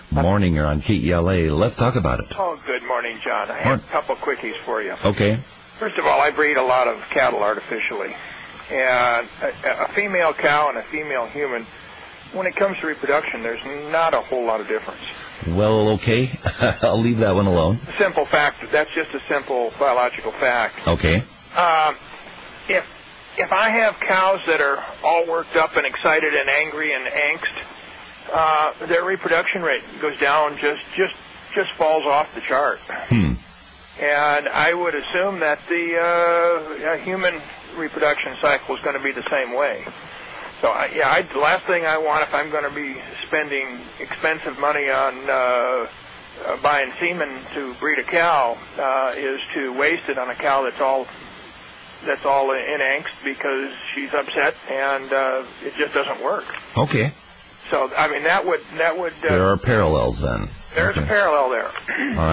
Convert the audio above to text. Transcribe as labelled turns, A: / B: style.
A: Morning, you're on KELA. Let's talk about it.
B: Oh, good morning, John. I have a couple quickies for you.
A: Okay.
B: First of all, I breed a lot of cattle artificially. And a female cow and a female human, when it comes to reproduction, there's not a whole lot of difference.
A: Well, okay. I'll leave that one alone.
B: Simple fact. That's just a simple biological fact.
A: Okay.
B: If I have cows that are all worked up and excited and angry and angst, their reproduction rate goes down, just falls off the chart. And I would assume that the human reproduction cycle is going to be the same way. So, the last thing I want if I'm going to be spending expensive money on buying semen to breed a cow is to waste it on a cow that's all in angst because she's upset and it just doesn't work.
A: Okay.
B: So, I mean, that would.
A: There are parallels then.
B: There's a parallel there.